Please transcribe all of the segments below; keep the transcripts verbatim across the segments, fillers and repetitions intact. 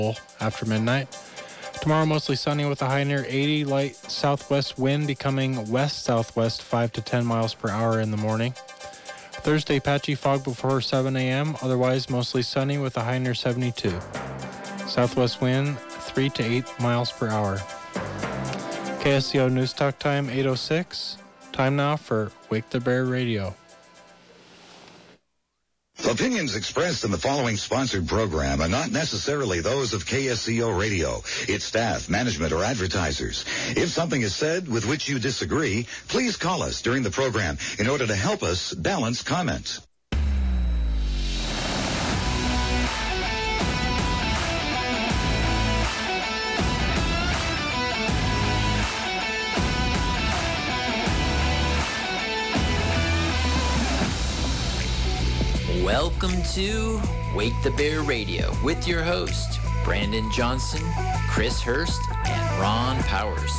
after midnight. Tomorrow, mostly sunny with a high near eighty, light southwest wind becoming west-southwest five to ten miles per hour in the morning. Thursday, patchy fog before seven a.m., otherwise mostly sunny with a high near seventy-two. Southwest wind three to eight miles per hour. K S C O News Talk time, eight oh six. Time now for Wake the Bear Radio. Opinions expressed in the following sponsored program are not necessarily those of K S C O Radio, its staff, management, or advertisers. If something is said with which you disagree, please call us during the program in order to help us balance comments. Welcome to Wake the Bear Radio with your host, Brandon Johnson, Chris Hurst, and Ron Powers.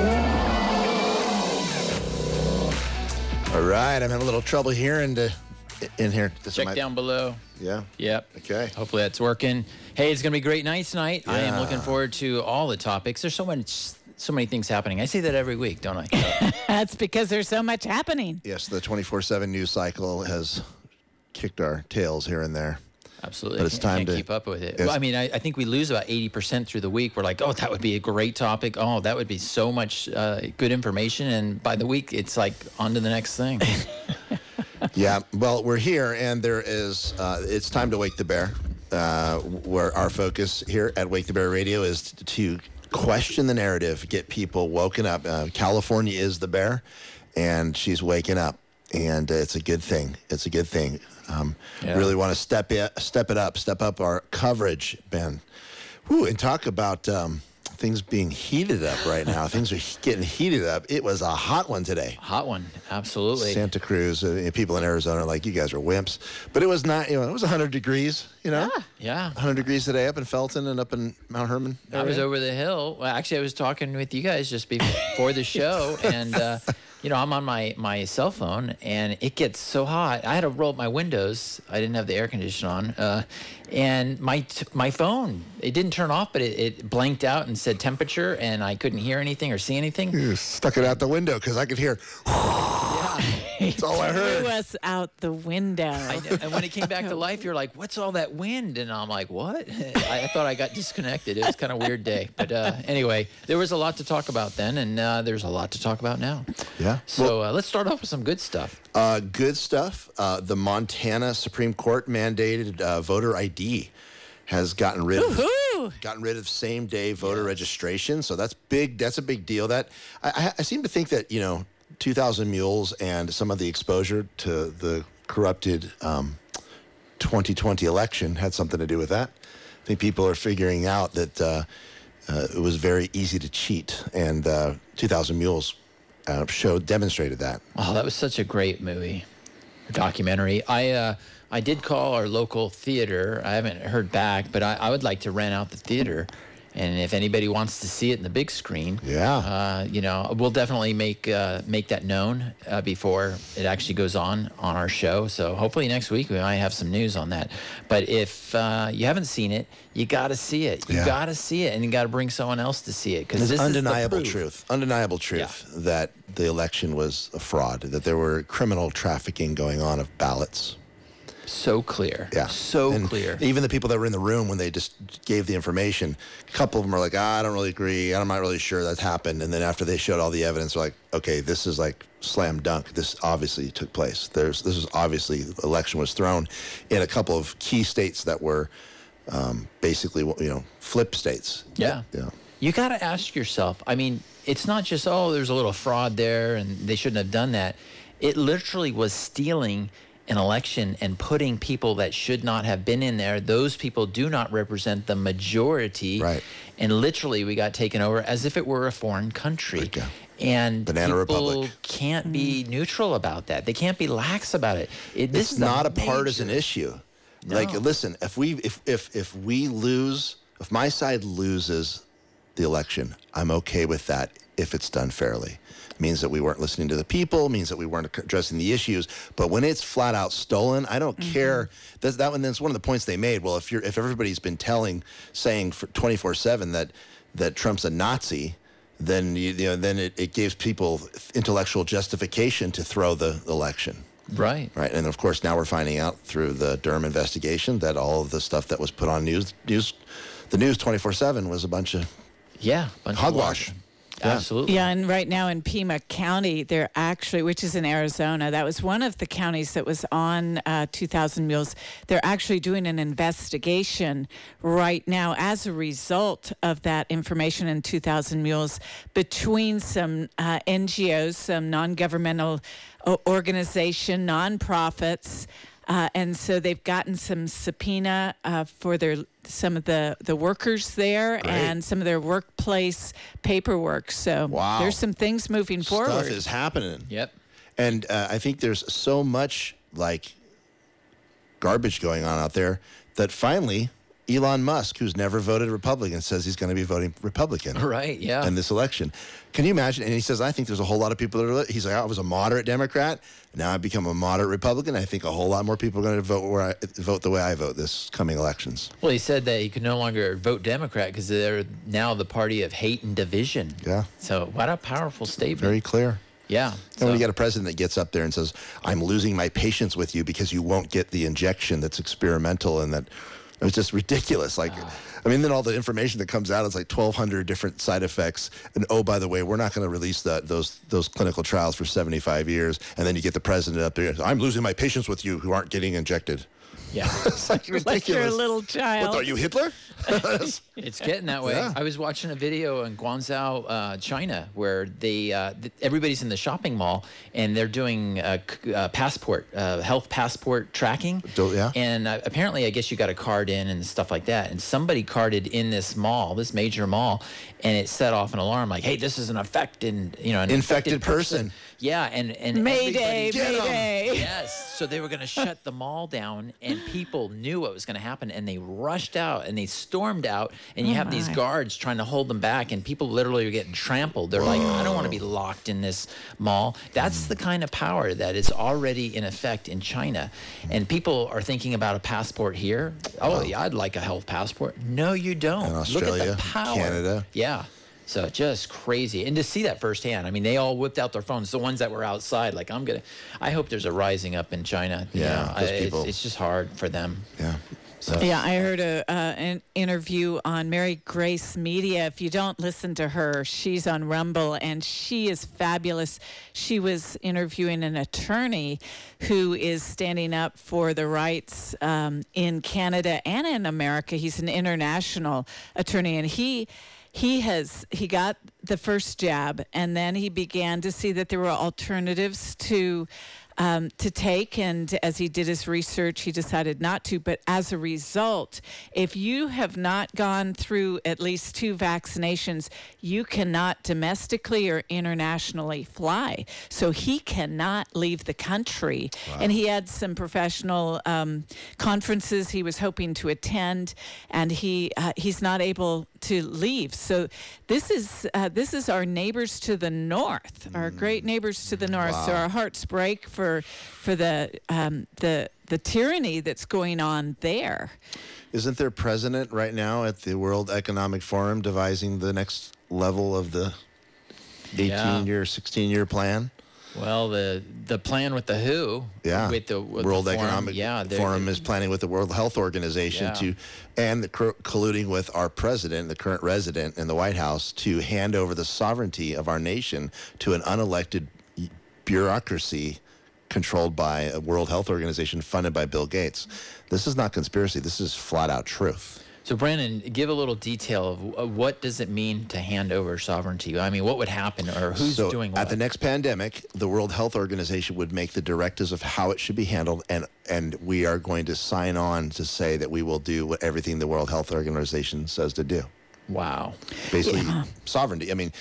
All right, I'm having a little trouble hearing to, in here. This Check might, down below. Yeah? Yep. Okay. Hopefully that's working. Hey, it's going to be a great night tonight. Yeah. I am looking forward to all the topics. There's so much, so many things happening. I say that every week, don't I? That's because there's so much happening. Yes, the twenty-four seven news cycle has kicked our tails here and there. Absolutely. But it's time can't to keep up with it. Yes. Well, I mean, I, I think we lose about eighty percent through the week. We're like, oh, that would be a great topic. Oh, that would be so much uh, good information. And by the week, it's like on to the next thing. Yeah, well, we're here, and there is, uh, it's time to Wake the Bear, uh, where our focus here at Wake the Bear Radio is to, to question the narrative, get people woken up. Uh, California is the bear, and she's waking up, and uh, it's a good thing. It's a good thing. Um, Yeah. Really want to step it, step it up, step up our coverage, Ben. Whew, and talk about um, things being heated up right now. Things are getting heated up. It was a hot one today. Hot one. Absolutely. Santa Cruz, uh, people in Arizona are like, you guys are wimps. But it was not, you know, it was one hundred degrees, you know? Yeah. one hundred degrees today up in Felton and up in Mount Herman. I was area. over the hill. Well, actually, I was talking with you guys just before the show, and uh, you know, I'm on my, my cell phone, and it gets so hot. I had to roll up my windows. I didn't have the air conditioner on, uh, and my t- my phone, it didn't turn off, but it, it blanked out and said temperature, and I couldn't hear anything or see anything. You stuck it out the window because I could hear. That's all I heard. Threw us out the window. I know. And when it came back to life, you're like, what's all that wind? And I'm like, what? I, I thought I got disconnected. It was kind of a weird day. But uh, anyway, there was a lot to talk about then, and uh, there's a lot to talk about now. Yeah. So uh, let's start off with some good stuff. Uh, good stuff. Uh, the Montana Supreme Court mandated uh, voter I D has gotten rid of Woo-hoo! gotten rid of same day voter registration. So that's big. That's a big deal. That I, I, I seem to think that, you know, two thousand Mules and some of the exposure to the corrupted um, twenty twenty election had something to do with that. I think people are figuring out that uh, uh, it was very easy to cheat, and uh, two thousand Mules uh, showed demonstrated that. Oh, that was such a great movie, documentary. I uh, I did call our local theater. I haven't heard back, but I, I would like to rent out the theater. And if anybody wants to see it in the big screen, Yeah. uh, you know, we'll definitely make uh, make that known uh, before it actually goes on on our show. So hopefully next week we might have some news on that. But if uh, you haven't seen it, you got to see it. You Yeah. got to see it, and you got to bring someone else to see it because It's this undeniable is the proof. truth. Undeniable truth that the election was a fraud, that there were criminal trafficking going on of ballots. So clear. Yeah. So And clear. Even the people that were in the room when they just gave the information, a couple of them are like, ah, I don't really agree. I'm not really sure that happened. And then after they showed all the evidence, they're like, okay, this is like slam dunk. This obviously took place. There's This is obviously, the election was thrown in a couple of key states that were um, basically, you know, flip states. Yeah. Yeah. You got to ask yourself, I mean, it's not just, oh, there's a little fraud there and they shouldn't have done that. It literally was stealing an election and putting people that should not have been in there. Those people do not represent the majority. Right. And literally we got taken over as if it were a foreign country. Like, uh, and Banana people Republic. can't be neutral about that. They can't be lax about it. it this It's is not a major- partisan issue. No. Like, listen, if we if if if we lose, if my side loses the election, I'm okay with that if it's done fairly. It means that we weren't listening to the people, means that we weren't addressing the issues. But when it's flat out stolen, I don't mm-hmm. care. That's, that one, that's one of the points they made. Well, if you're if everybody's been telling, saying for twenty-four seven that that Trump's a Nazi, then you, you know then it, it gives people intellectual justification to throw the election. Right. Right. And of course, now we're finding out through the Durham investigation that all of the stuff that was put on news, news the news twenty-four seven was a bunch of yeah, bunch hogwash. Of yeah. Absolutely. Yeah, and right now in Pima County, they're actually, which is in Arizona, that was one of the counties that was on uh, two thousand Mules. They're actually doing an investigation right now as a result of that information in two thousand Mules between some uh, N G Os, some non-governmental organization, nonprofits. Uh, and so they've gotten some subpoena uh, for their some of the, the workers there Great. And some of their workplace paperwork. So wow. there's some things moving Stuff forward. Stuff is happening. Yep. And uh, I think there's so much like garbage going on out there that finally Elon Musk, who's never voted Republican, says he's going to be voting Republican. Right, yeah. In this election. Can you imagine? And he says, I think there's a whole lot of people that are, he's like, I was a moderate Democrat. Now I've become a moderate Republican. I think a whole lot more people are going to vote where I, vote the way I vote this coming elections. Well, he said that he could no longer vote Democrat because they're now the party of hate and division. Yeah. So what a powerful statement. Very clear. Yeah. And So. when you get a president that gets up there and says, I'm losing my patience with you because you won't get the injection that's experimental and that it was just ridiculous. Like, uh, I mean, then all the information that comes out is like twelve hundred different side effects. And oh, by the way, we're not going to release that those those clinical trials for seventy-five years. And then you get the president up there. I'm losing my patience with you who aren't getting injected. Yeah. It's like ridiculous. Like you're a little child. What, are you Hitler? It's getting that way. Yeah. I was watching a video in Guangzhou, uh, China, where they uh, th- everybody's in the shopping mall and they're doing uh, c- uh, passport, uh, health passport tracking. Do- yeah. And uh, apparently, I guess you got to card in and stuff like that. And somebody carded in this mall, this major mall, and it set off an alarm like, "Hey, this is an affected, you know, an Infected infected person." Yeah, and and Mayday, everybody- mayday. Yes. So they were going to shut the mall down, and people knew what was going to happen, and they rushed out and they stormed out. And you Oh have these my. guards trying to hold them back, and people literally are getting trampled. They're like, I don't want to be locked in this mall. That's the kind of power that is already in effect in China. And people are thinking about a passport here. Oh, yeah, I'd like a health passport. No, you don't. In Look Australia, at the power. Canada. Yeah. So just crazy. And to see that firsthand, I mean, they all whipped out their phones, the ones that were outside. Like, I'm going to, I hope there's a rising up in China. You Yeah, know, those I- people- It's, it's just hard for them. Yeah. So. Yeah, I heard a uh, an interview on Mary Grace Media. If you don't listen to her, she's on Rumble, and she is fabulous. She was interviewing an attorney who is standing up for the rights um, in Canada and in America. He's an international attorney, and he he has he got the first jab, and then he began to see that there were alternatives to. Um, to take, and as he did his research, he decided not to. But as a result, if you have not gone through at least two vaccinations, you cannot domestically or internationally fly. So he cannot leave the country. Wow. And he had some professional um, conferences he was hoping to attend, and he uh, he's not able to leave. So this is uh, this is our neighbors to the north, our great neighbors to the north. Wow. So our hearts break for for the um, the the tyranny that's going on there. Isn't there president right now at the World Economic Forum devising the next level of the eighteen-year, sixteen-year plan? Well, the the plan with the W H O, Yeah, with the with World the forum, Economic yeah, they're- Forum is planning with the World Health Organization Yeah. to, and the, co- colluding with our president, the current resident in the White House, to hand over the sovereignty of our nation to an unelected bureaucracy controlled by a World Health Organization funded by Bill Gates. This is not conspiracy. This is flat out truth. So, Brandon, give a little detail of uh, what does it mean to hand over sovereignty? I mean, what would happen, or who's so doing what? At the next pandemic, the World Health Organization would make the directives of how it should be handled, and and we are going to sign on to say that we will do what everything the World Health Organization says to do. Wow. Basically, Yeah. sovereignty. I mean,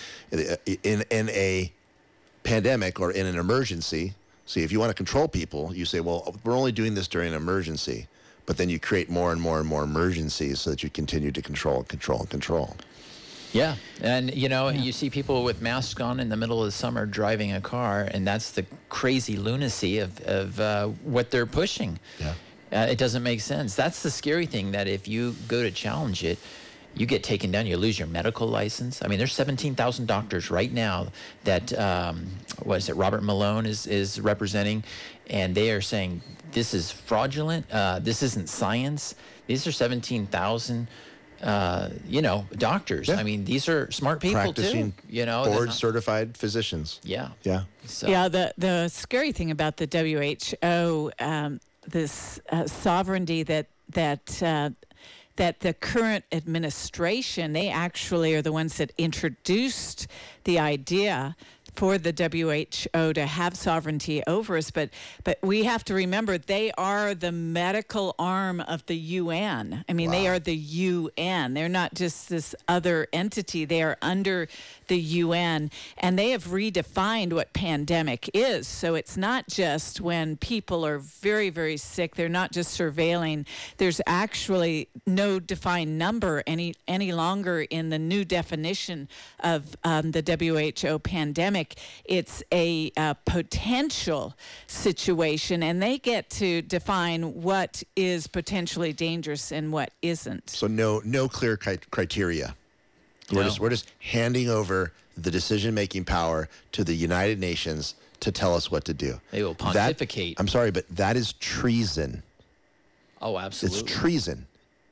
in in a pandemic or in an emergency, see, if you want to control people, you say, well, we're only doing this during an emergency. But then you create more and more and more emergencies so that you continue to control and control and control. Yeah, and you know, yeah. you see people with masks on in the middle of the summer driving a car, and that's the crazy lunacy of, of uh, what they're pushing. Yeah. Uh, it doesn't make sense. That's the scary thing, that if you go to challenge it, you get taken down, you lose your medical license. I mean, there's seventeen thousand doctors right now that, um, what is it, Robert Malone is, is representing, and they are saying this is fraudulent, uh, this isn't science. These are seventeen thousand Uh, you know, doctors. Yeah. I mean, these are smart people Practicing too. You know, board certified physicians. Yeah. Yeah. So. Yeah. The the scary thing about the W H O, um, this uh, sovereignty that that uh, that the current administration, they actually are the ones that introduced the idea for the W H O to have sovereignty over us, but but we have to remember they are the medical arm of the U N. I mean, wow. They are the U N. They're not just this other entity. They are under the U N, and they have redefined what pandemic is. So it's not just when people are very, very sick. They're not just surveilling. There's actually no defined number any any longer in the new definition of um, the W H O pandemic. It's a uh, potential situation, and they get to define what is potentially dangerous and what isn't. So no no clear cri- criteria. We're No. just we're just handing over the decision-making power to the United Nations to tell us what to do. They will That- pontificate. I'm sorry, but that is treason. oh, absolutely. It's treason.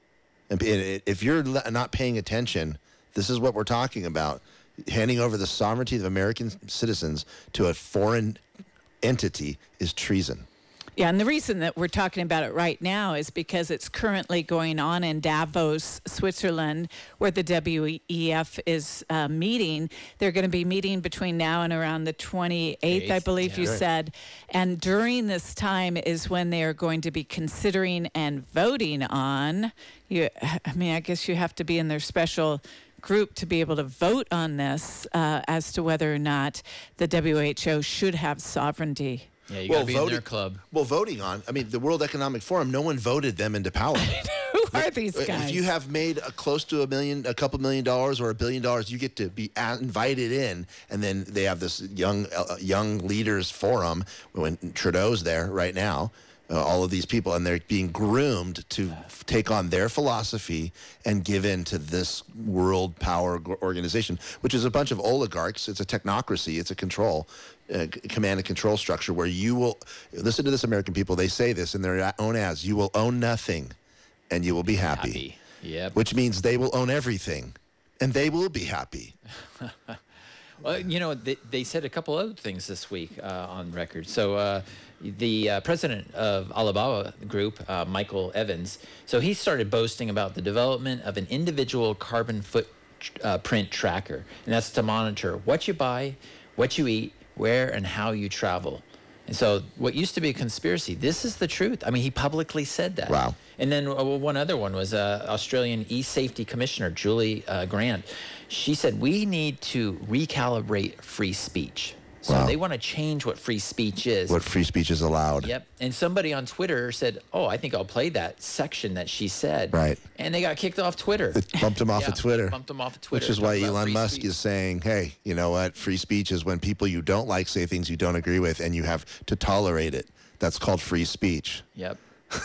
And i- if you're le- not paying attention, this is what we're talking about. Handing over the sovereignty of American citizens to a foreign entity is treason. Yeah, and the reason that we're talking about it right now is because it's currently going on in Davos, Switzerland, where the W E F is uh, meeting. They're going to be meeting between now and around the twenty-eighth, I believe yeah. you Right. said. And during this time is when they are going to be considering and voting on. You, I mean, I guess you have to be in their special group to be able to vote on this uh, as to whether or not the W H O should have sovereignty. Yeah, you Well, got to be in voting- their club. Well, voting on, I mean, the World Economic Forum, no one voted them into power. Who are these guys? If you have made a close to a million, a couple million dollars or a billion dollars, you get to be a- invited in, and then they have this young uh, young leaders forum when Trudeau's there right now. Uh, all of these people, and they're being groomed to f- take on their philosophy and give in to this world power g- organization, which is a bunch of oligarchs. It's a technocracy. It's a control, uh, c- command and control structure where you will, listen to this, American people, they say this in their own ads, you will own nothing and you will be happy. Happy. Yep. Which means they will own everything and they will be happy. Well, you know, they, they said a couple other things this week uh, on record. So uh, the uh, president of Alibaba Group, uh, Michael Evans, so he started boasting about the development of an individual carbon footprint uh, print tracker, and that's to monitor what you buy, what you eat, where and how you travel. And so what used to be a conspiracy, this is the truth. I mean, he publicly said that. Wow. And then uh, one other one was uh, Australian e-safety commissioner, Julie uh, Grant. She said, we need to recalibrate free speech. So Wow. they want to change what free speech is. What free speech is allowed. Yep. And somebody on Twitter said, oh, I think I'll play that section that she said. Right. And they got kicked off Twitter. It bumped him off Yeah, of Twitter. Bumped them off of Twitter. Which is why Talking about Elon free Musk speech. is saying, hey, you know what? Free speech is when people you don't like say things you don't agree with and you have to tolerate it. That's called free speech. Yep.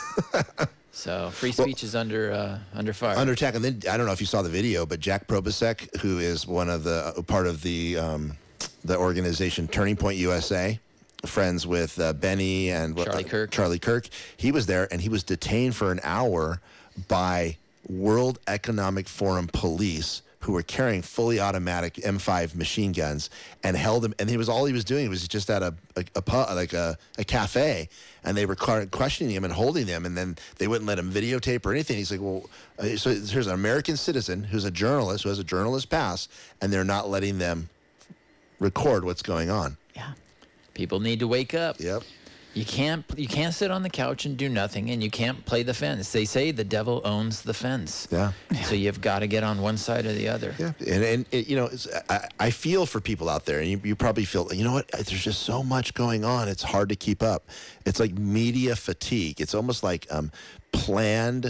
So free speech is under uh, under fire. Under attack. And then, I don't know if you saw the video, but Jack Probasek, who is one of the, uh, part of the um, the organization Turning Point U S A, friends with uh, Benny and uh, Charlie Kirk. Charlie Kirk, he was there and he was detained for an hour by World Economic Forum police who were carrying fully automatic M five machine guns and held him. And he was all he was doing was just at a a, a pub, like a, a cafe, and they were car- questioning him and holding him, and then they wouldn't let him videotape or anything. He's like, well, uh, so here's an American citizen who's a journalist who has a journalist pass, and they're not letting them record what's going on. Yeah. People need to wake up. Yep. You can't you can't sit on the couch and do nothing, and you can't play the fence. They say the devil owns the fence. Yeah. So you've got to get on one side or the other. Yeah, and and it, you know, it's, I, I feel for people out there, and you, you probably feel, you know what? There's just so much going on; it's hard to keep up. It's like media fatigue. It's almost like um, planned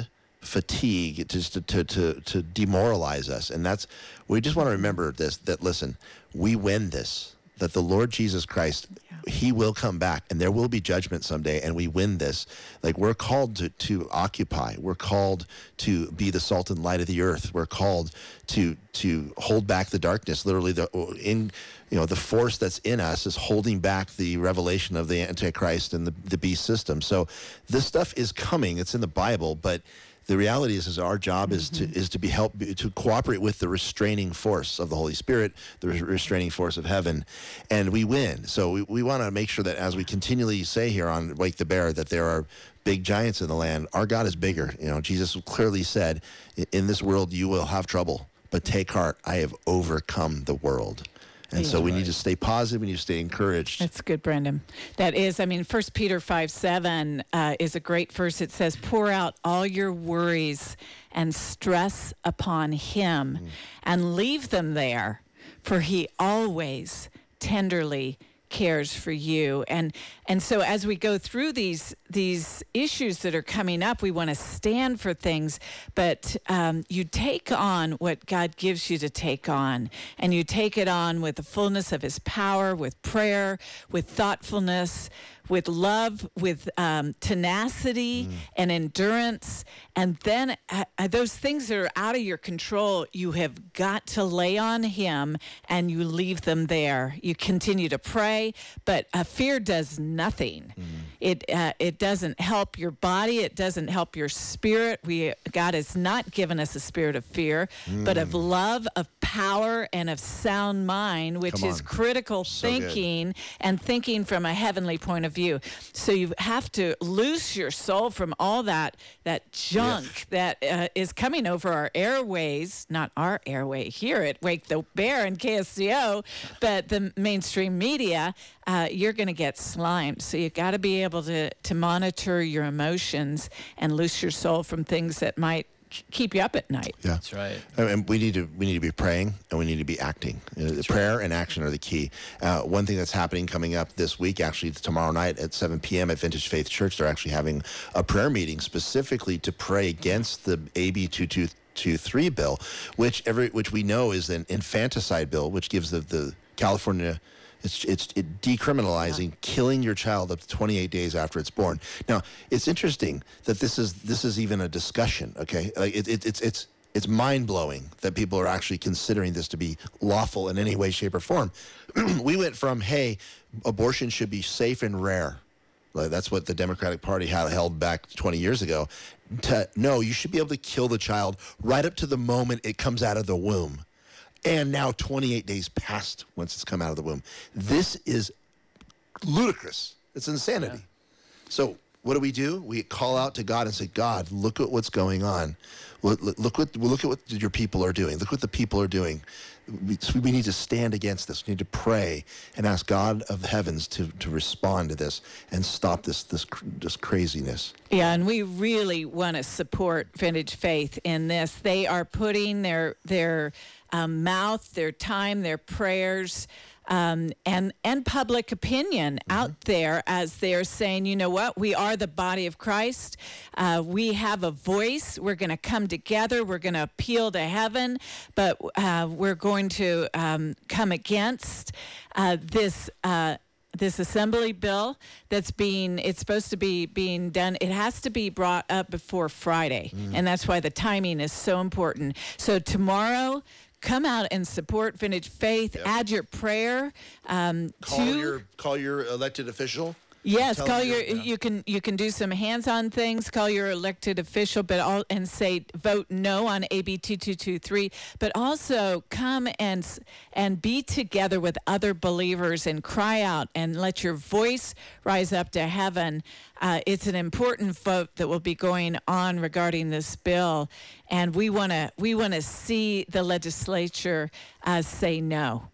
fatigue, just to, to, to, to demoralize us. And that's, we just want to remember this, that listen, we win this, that the Lord Jesus Christ, yeah. he will come back and there will be judgment someday, and we win this. Like, we're called to, to occupy. We're called to be the salt and light of the earth. We're called to to hold back the darkness. Literally, the in you know the force that's in us is holding back the revelation of the Antichrist and the, the beast system. So this stuff is coming. It's in the Bible, but the reality is, is our job mm-hmm. is to is to be help to cooperate with the restraining force of the Holy Spirit, the restraining force of heaven, and we win. So we, we want to make sure that as we continually say here on Wake the Bear that there are big giants in the land, our God is bigger. You know, Jesus clearly said, "In this world you will have trouble, but take heart, I have overcome the world." And so we right. need to stay positive. We need to stay encouraged. That's good, Brendan. That is, I mean, First Peter five seven uh, is a great verse. It says, pour out all your worries and stress upon him mm. and leave them there, for he always tenderly cares for you. And and so as we go through these these issues that are coming up, we want to stand for things, but um, you take on what God gives you to take on, and you take it on with the fullness of his power, with prayer, with thoughtfulness, with love, with um, tenacity mm. and endurance. And then uh, those things that are out of your control, you have got to lay on him, and you leave them there. You continue to pray, but uh, fear does nothing. Mm. It uh, it doesn't help your body. It doesn't help your spirit. We God has not given us a spirit of fear, mm. but of love, of power, and of sound mind, which is critical so thinking good. And thinking from a heavenly point of view. So you have to loose your soul from all that that junk yeah. that uh, is coming over our airways, not our airway here at Wake the Bear and K S C O, but the mainstream media. Uh, you're going to get slimed. So you got to be able to to monitor your emotions and loose your soul from things that might keep you up at night. Yeah, that's right. And we need to we need to be praying, and we need to be acting. You know, the prayer right. and action are the key. Uh, one thing that's happening coming up this week, actually tomorrow night at seven p.m. at Vintage Faith Church, they're actually having a prayer meeting specifically to pray against the A B two two two three bill, which every which we know is an infanticide bill, which gives the the California. It's it's it decriminalizing yeah. killing your child up to twenty-eight days after it's born. Now, it's interesting that this is this is even a discussion. Okay, like it, it, it's it's it's mind blowing that people are actually considering this to be lawful in any way, shape, or form. We went from hey, abortion should be safe and rare. Like, that's what the Democratic Party had held back twenty years ago. To no, you should be able to kill the child right up to the moment it comes out of the womb. And now twenty-eight days passed once it's come out of the womb. This is ludicrous. It's insanity. Yeah. So what do we do? We call out to God and say, God, look at what's going on. Look, look, what, look at what your people are doing. Look what the people are doing. We, we need to stand against this. We need to pray and ask God of the heavens to, to respond to this and stop this, this, this craziness. Yeah, and we really want to support Vintage Faith in this. They are putting their their um, mouth, their time, their prayers, um, and and public opinion mm-hmm. out there as they're saying, you know what, we are the body of Christ. Uh, we have a voice. We're going to come together. We're going to appeal to heaven, but uh, we're going to um, come against uh, this uh, this assembly bill that's being, it's supposed to be being done. It has to be brought up before Friday, mm. and that's why the timing is so important. So tomorrow, come out and support Vintage Faith. Yep. Add your prayer um, call to your call your elected official. Yes, Tell call your. your. You can you can do some hands-on things. Call your elected official, but all and say vote no on A B two two two three. But also come and and be together with other believers and cry out and let your voice rise up to heaven. Uh, it's an important vote that will be going on regarding this bill, and we want to we want to see the legislature uh, say no.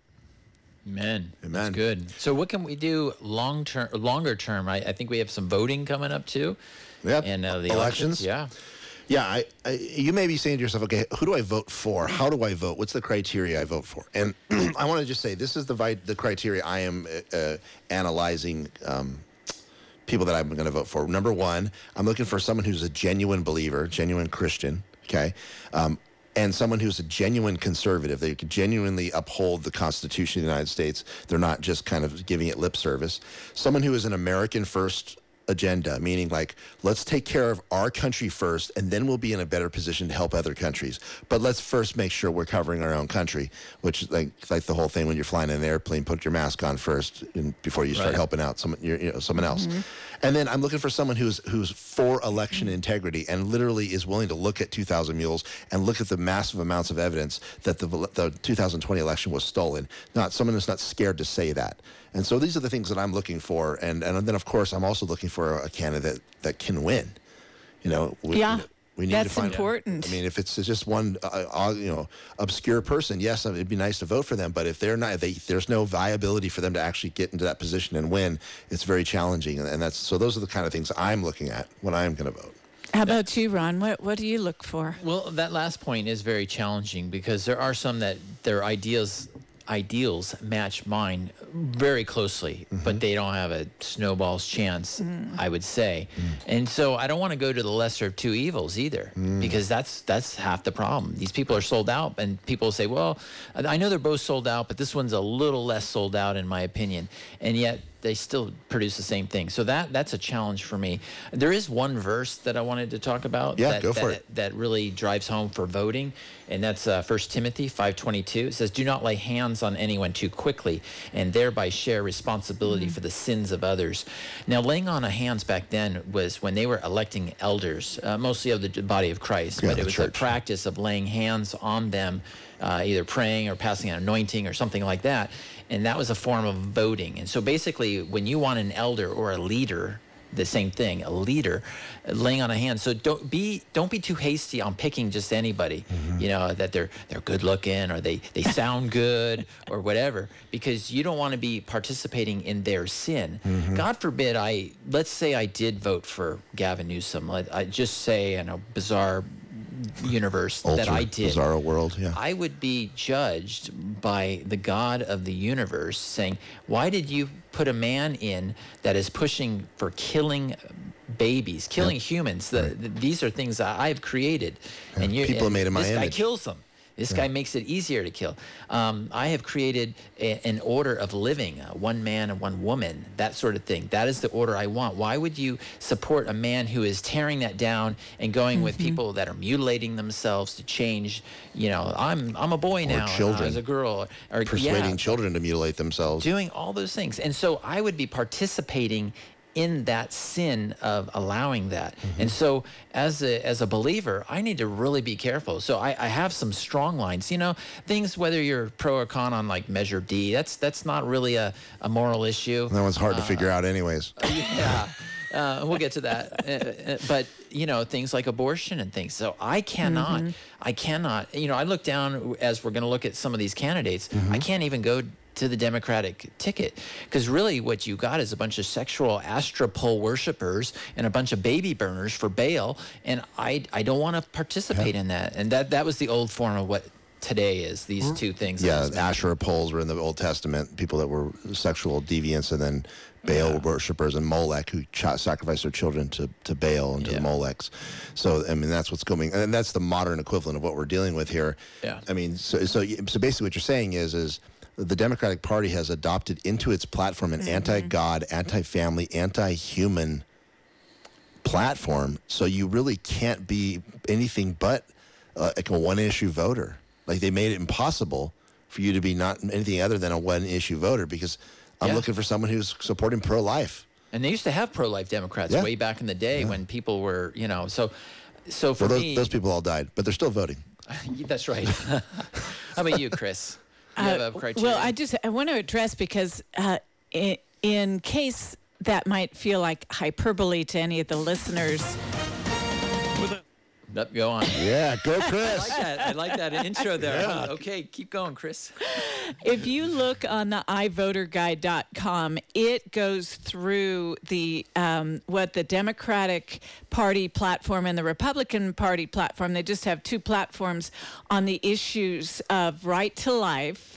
Amen. Amen. That's good. So what can we do long term, longer term? I, I think we have some voting coming up too. Yep. And uh, the elections. elections. Yeah. Yeah. I, I, you may be saying to yourself, okay, who do I vote for? How do I vote? What's the criteria I vote for? And I want to just say, this is the vi- the criteria I am uh, analyzing um, people that I'm going to vote for. Number one, I'm looking for someone who's a genuine believer, genuine Christian, okay? Um, and someone who's a genuine conservative. They could genuinely uphold the Constitution of the United States. They're not just kind of giving it lip service. Someone who is an American first agenda, meaning like, let's take care of our country first, and then we'll be in a better position to help other countries. But let's first make sure we're covering our own country, which like like the whole thing when you're flying in an airplane, put your mask on first and before you start Right. helping out someone, you know, someone else. Mm-hmm. And then I'm looking for someone who's who's for election integrity and literally is willing to look at two thousand Mules and look at the massive amounts of evidence that the the two thousand twenty election was stolen. Not someone who's not scared to say that. And so these are the things that I'm looking for. And and then, of course, I'm also looking for a candidate that can win. You know, we, Yeah, you know, we need that's to find important. I mean, if it's just one, uh, uh, you know, obscure person, yes, it'd be nice to vote for them. But if they're not, if they, there's no viability for them to actually get into that position and win, it's very challenging. And, and that's so. Those are the kind of things I'm looking at when I'm going to vote. How about you, Ron? What what do you look for? Well, that last point is very challenging because there are some that their ideas ideals match mine very closely, mm-hmm. but they don't have a snowball's chance, mm. I would say. Mm. And so I don't want to go to the lesser of two evils either, mm. because that's that's half the problem. These people are sold out, and people say, well, I know they're both sold out, but this one's a little less sold out in my opinion. And yet they still produce the same thing. So that that's a challenge for me. There is one verse that I wanted to talk about yeah, that, go for that, it. that really drives home for voting, and that's uh, First Timothy five twenty-two. It says, do not lay hands on anyone too quickly and thereby share responsibility mm-hmm. for the sins of others. Now, laying on of hands back then was when they were electing elders, uh, mostly of the body of Christ, yeah, but it was church. a practice of laying hands on them, uh, either praying or passing an anointing or something like that. And that was a form of voting. And so basically, when you want an elder or a leader, the same thing, a leader, laying on a hand. So don't be don't be too hasty on picking just anybody, mm-hmm. you know, that they're they're good looking or they, they sound good or whatever, because you don't want to be participating in their sin. Mm-hmm. God forbid I, let's say I did vote for Gavin Newsom. Let, I just say in a bizarre universe Ultra that I did. Bizarro world, yeah. I would be judged by the God of the universe saying, why did you put a man in that is pushing for killing babies, killing yep. humans? The, the, these are things that I've created. Yeah. And you, People and made in my this image. guy kills them. This yeah. guy makes it easier to kill. Um, I have created a, an order of living, uh, one man and one woman, that sort of thing. That is the order I want. Why would you support a man who is tearing that down and going mm-hmm. with people that are mutilating themselves to change? You know, I'm I'm a boy or now. Children. I was a girl. Or persuading yeah, children to mutilate themselves. Doing all those things. And so I would be participating in that sin of allowing that. Mm-hmm. And so as a as a believer, I need to really be careful. So I, I have some strong lines, you know, things, whether you're pro or con on like Measure D, that's that's not really a, a moral issue. That one's hard uh, to figure out anyways. Yeah. Uh, we'll get to that. Uh, uh, but, you know, things like abortion and things. So I cannot, mm-hmm. I cannot, you know, I look down as we're going to look at some of these candidates. Mm-hmm. I can't even go to the Democratic ticket, because really what you got is a bunch of sexual astropole worshipers and a bunch of baby burners for bail, and I I don't want to participate yeah. in that. And that that was the old form of what today is, these two things. Yeah, Asherah poles were in the Old Testament, people that were sexual deviants, and then Baal yeah. worshipers and Molech who ch- sacrificed their children to, to Baal and to yeah. the Molechs. So, I mean, that's what's going, and that's the modern equivalent of what we're dealing with here. Yeah. I mean, so so, so basically what you're saying is, is the Democratic Party has adopted into its platform an mm-hmm. anti-God, anti-family, anti-human platform. So you really can't be anything but uh, like a one-issue voter. Like, they made it impossible for you to be not anything other than a one-issue voter, because I'm yeah. looking for someone who's supporting pro-life. And they used to have pro-life Democrats yeah. way back in the day yeah. when people were, you know, so so for well, those, me... those people all died, but they're still voting. That's right. How about you, Chris? Do you uh, have a criteria? Well, I just I want to address, because uh, in, in case that might feel like hyperbole to any of the listeners... Yep, go on. Yeah, go Chris. I like that. I like that intro there. Yeah. Okay, keep going, Chris. If you look on the i voter guide dot com, it goes through the um, what the Democratic Party platform and the Republican Party platform. They just have two platforms on the issues of right to life,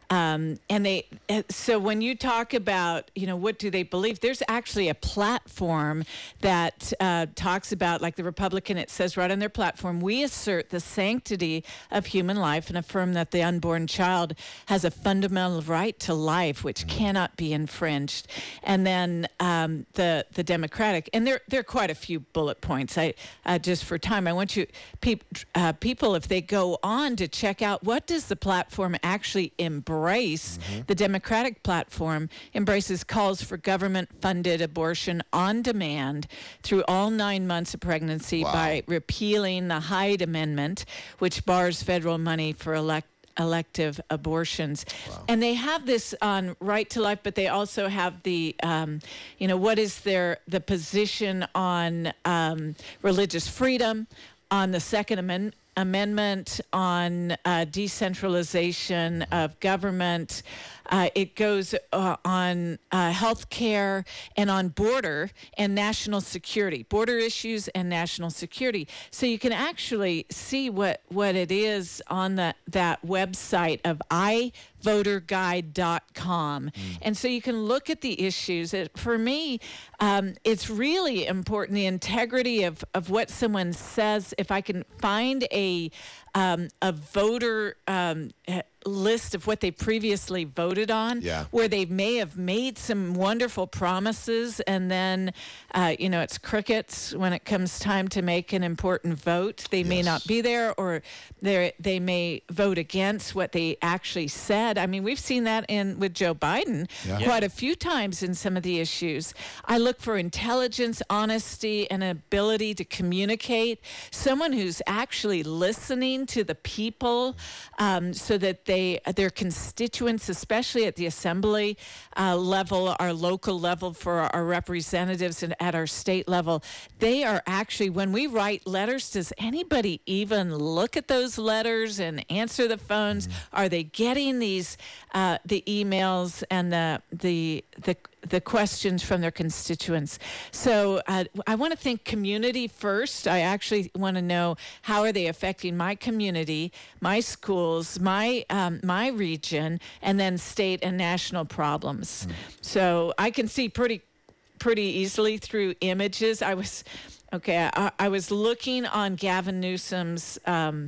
Um, and they, so when you talk about, you know, what do they believe? There's actually a platform that uh, talks about, like the Republican, it says right on their platform, we assert the sanctity of human life and affirm that the unborn child has a fundamental right to life, which cannot be infringed. And then um, the the Democratic, and there there are quite a few bullet points. I uh, just for time, I want you peop, uh, people, if they go on to check out what does the platform actually embrace. Mm-hmm. The Democratic platform embraces calls for government-funded abortion on demand through all nine months of pregnancy wow. by repealing the Hyde Amendment, which bars federal money for elect elective abortions. Wow. And they have this on right to life, but they also have the, um, you know, what is their the position on um, religious freedom, on the Second Amendment, amendment on uh, decentralization of government. Uh, it goes uh, on uh, health care and on border and national security, border issues and national security. So you can actually see what, what it is on the, that website of i voter guide dot com. Mm. And so you can look at the issues. It, for me, um, it's really important, the integrity of, of what someone says. If I can find a, um, a voter um, list of what they previously voted on, yeah. where they may have made some wonderful promises and then, uh, you know, it's crickets when it comes time to make an important vote. They yes. may not be there, or they may vote against what they actually said. I mean, we've seen that in with Joe Biden yeah. quite a few times in some of the issues. I look for intelligence, honesty, and ability to communicate. Someone who's actually listening to the people um, so that they They, their constituents, especially at the assembly uh, level, our local level for our representatives and at our state level, they are actually, when we write letters, does anybody even look at those letters and answer the phones? Mm-hmm. Are they getting these, uh, the emails and the, the, the, the questions from their constituents? So uh, I want to think community first. I actually want to know, how are they affecting my community, my schools, my um, my region, and then state and national problems. Mm. So I can see pretty pretty easily through images. I was okay. I, I was looking on Gavin Newsom's Um,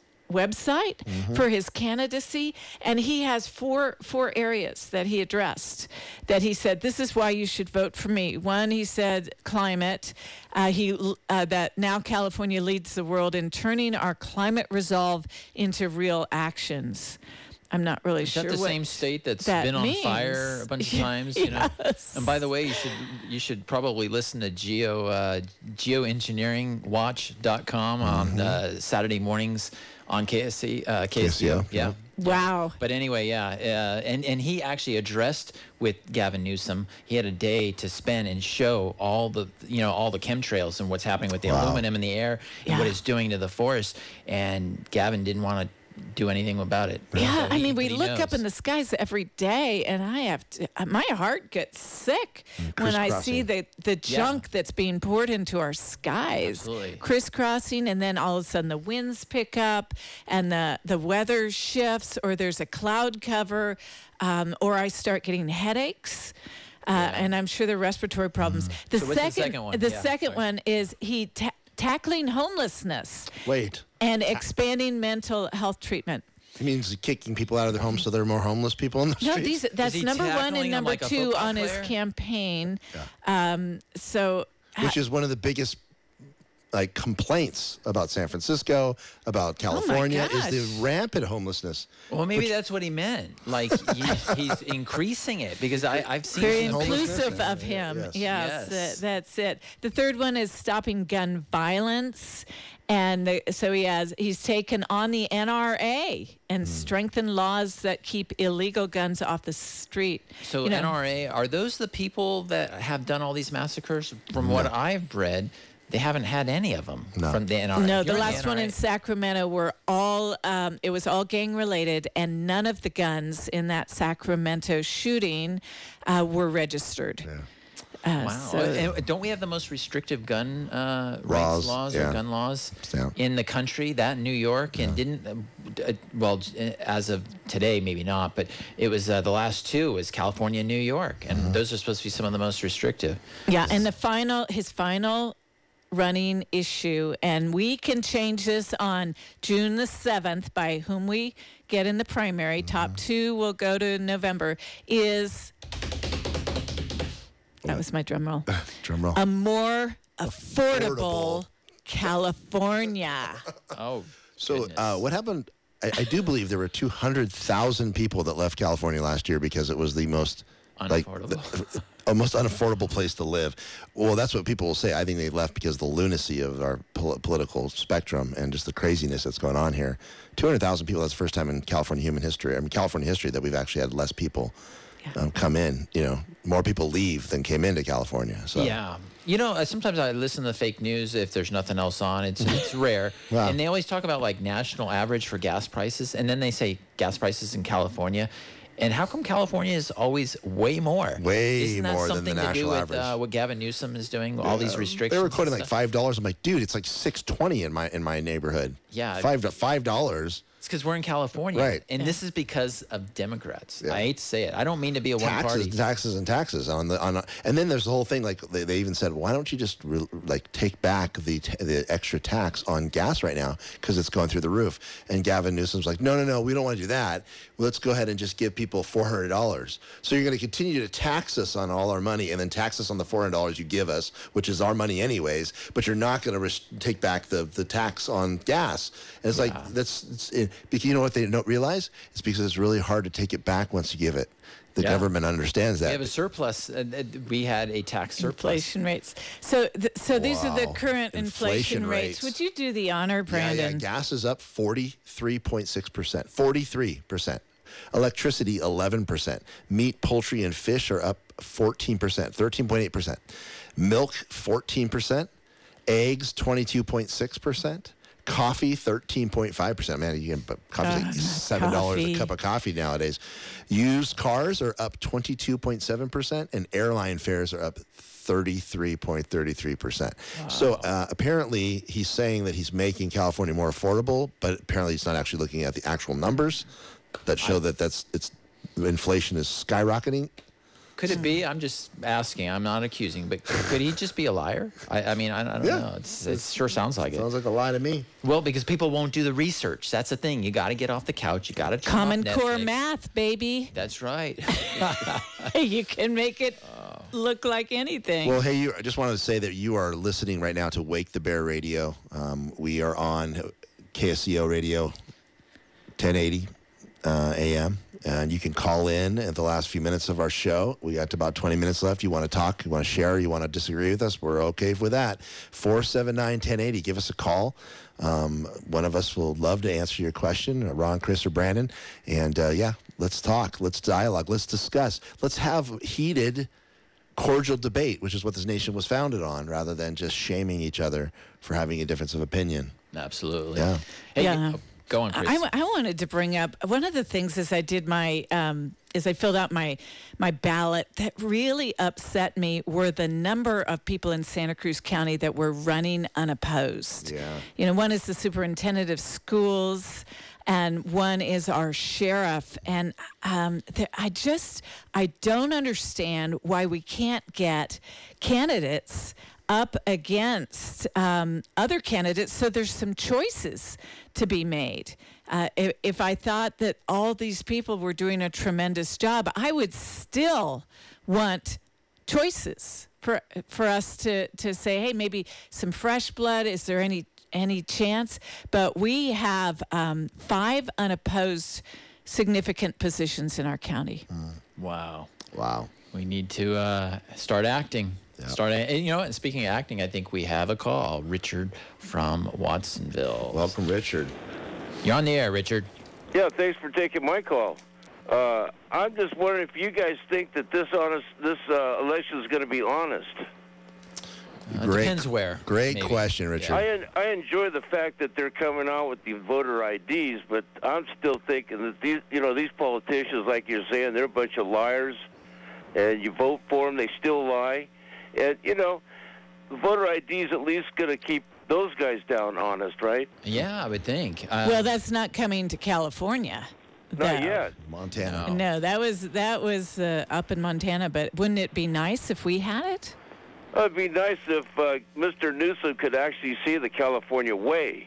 website mm-hmm. for his candidacy, and he has four four areas that he addressed that he said, this is why you should vote for me. One, he said climate. Uh, he uh, that now California leads the world in turning our climate resolve into real actions. I'm not really is sure. Is that the what same state that's that been on means. fire a bunch of times? You yes. know. And by the way, you should you should probably listen to Geo uh, geoengineering watch dot com mm-hmm. on uh, Saturday mornings on K S C uh, K S C O. Yeah. Wow. But anyway, yeah, uh, and and he actually addressed with Gavin Newsom. He had a day to spend and show all the you know all the chemtrails and what's happening with the wow. aluminum in the air and yeah. what it's doing to the forest. And Gavin didn't want to do anything about it. Yeah, so I he, mean, we look knows. up in the skies every day, and I have to, my heart gets sick when I see the, the junk yeah. that's being poured into our skies. Absolutely. Crisscrossing, and then all of a sudden the winds pick up, and the, the weather shifts, or there's a cloud cover, um, or I start getting headaches. Uh, yeah. And I'm sure there are respiratory problems. Mm. The, so second, the second one? The yeah, second sorry. one is he ta- tackling homelessness. Wait. And expanding mental health treatment. It means kicking people out of their homes so there are more homeless people in the no, streets? These, that's number one and number like two on player? his campaign. Yeah. Um, so, Which is one of the biggest like complaints about San Francisco, about California, oh is the rampant homelessness. Well, maybe which, that's what he meant. Like he, he's increasing it because I, I've seen very some inclusive pictures. of him. Yes, yes, yes. That, that's it. The third one is stopping gun violence. And the, so he has, he's taken on the N R A and mm. strengthened laws that keep illegal guns off the street. So you know, N R A, are those the people that have done all these massacres? From no. what I've read, they haven't had any of them no. from the N R A. No, You're the in last the one in Sacramento were all, um, it was all gang related, and none of the guns in that Sacramento shooting uh, were registered. Yeah. Uh, Wow. so- And don't we have the most restrictive gun uh, Laws, rights laws yeah. or gun laws Yeah. in the country? That in New York, and didn't uh, d- uh, well j- as of today maybe not, but it was uh, the last two was California and New York, and Mm-hmm. those are supposed to be some of the most restrictive. Yeah, and the final, his final running issue, and we can change this on June the seventh by whom we get in the primary. Top two will go to November. Is that was my drum roll? Drum roll. A more affordable, Affordable. California. Oh, So goodness. uh, what happened? I, I do believe there were two hundred thousand people that left California last year because it was the most like Unaffordable. the, a most unaffordable place to live. Well, that's what people will say. I think they left because of the lunacy of our pol- political spectrum and just the craziness that's going on here. two hundred thousand people, that's the first time in California human history, I mean, California history, that we've actually had less people um, come in. You know, more people leave than came into California. So. Yeah. You know, uh, sometimes I listen to the fake news if there's nothing else on. It's it's rare. Wow. And they always talk about like national average for gas prices, and then they say gas prices in California. And how come California is always way more? Way Isn't that more than something the to do national with average. uh, what Gavin Newsom is doing? All these restrictions. They were and quoting like stuff? five dollars. I'm like, dude, it's like six twenty in my in my neighborhood. Yeah. five five dollars. It's because we're in California, Right. And this is because of Democrats. Yeah. I hate to say it. I don't mean to be a one Taxes, party. taxes, and taxes on the on. And then there's the whole thing. Like they, they even said, why don't you just re, like take back the t- the extra tax on gas right now because it's going through the roof? And Gavin Newsom's like, no, no, no, we don't want to do that. Let's go ahead and just give people four hundred dollars. So you're going to continue to tax us on all our money and then tax us on the four hundred dollars you give us, which is our money anyways. But you're not going to res- take back the the tax on gas. And it's like that's it's, it, because you know what they don't realize? It's because it's really hard to take it back once you give it. The Yeah. government understands that. We have a surplus. Uh, uh, we had a tax surplus. Inflation rates. So, th- so these are the Wow. current inflation, Inflation rates. rates. Would you do the honor, Yeah, Brandon? yeah, gas is up forty-three point six percent. forty-three percent. Electricity, eleven percent. Meat, poultry, and fish are up fourteen percent, thirteen point eight percent. Milk, fourteen percent. Eggs, twenty-two point six percent. Coffee, thirteen point five percent. Man, you can coffee's like God, seven dollars coffee. a cup of coffee nowadays. Used cars are up twenty-two point seven percent, and airline fares are up thirty-three point three three percent. So uh, apparently he's saying that he's making California more affordable, but apparently he's not actually looking at the actual numbers that show that that's it's inflation is skyrocketing. Could it be? I'm just asking. I'm not accusing, but could he just be a liar? I, I mean, I, I don't Yeah. know. It's, it sure sounds like it. Sounds like a lie to me. Well, because people won't do the research. That's the thing. You got to get off the couch. You got to Common Core math, baby. That's right. You can make it look like anything. Well, hey, you, I just wanted to say that you are listening right now to Wake the Bear Radio. Um, we are on K S C O Radio, ten eighty uh, A M. And you can call in at the last few minutes of our show. We got about twenty minutes left. You want to talk, you want to share, you want to disagree with us, we're okay with that. four seven nine, one zero eight zero. Give us a call. Um, one of us will love to answer your question, uh, Ron, Chris, or Brandon. And, uh, yeah, let's talk. Let's dialogue. Let's discuss. Let's have heated, cordial debate, which is what this nation was founded on, rather than just shaming each other for having a difference of opinion. Absolutely. Yeah. Hey, Yeah. oh, go on, Chris. I, I wanted to bring up one of the things as I did my um, as I filled out my my ballot that really upset me were the number of people in Santa Cruz County that were running unopposed. Yeah. You know, one is the superintendent of schools, and one is our sheriff. And um, there, I just I don't understand why we can't get candidates up against um, other candidates so there's some choices to be made. Uh, if, if I thought that all these people were doing a tremendous job, I would still want choices for for us to, to say, hey, maybe some fresh blood. Is there any any chance? But we have um, five unopposed significant positions in our county. wow. Wow. We need to uh, start acting. Start, and you know what? Speaking of acting, I think we have a call. Richard from Watsonville. Welcome, Richard. You're on the air, Richard. Yeah, thanks for taking my call. Uh, I'm just wondering if you guys think that this honest, this uh, election is going to be honest. Uh, depends where. Great maybe. question, Richard. I en- I enjoy the fact that they're coming out with the voter I Ds, but I'm still thinking that these, you know, these politicians, like you're saying, they're a bunch of liars, and you vote for them, they still lie. And, you know, voter I D is at least going to keep those guys down honest, right? Yeah, I would think. Uh, Well, that's not coming to California. Not though. yet. Montana. No. No, that was that was uh, up in Montana. But wouldn't it be nice if we had it? Well, it'd be nice if uh, Mister Newsom could actually see the California way.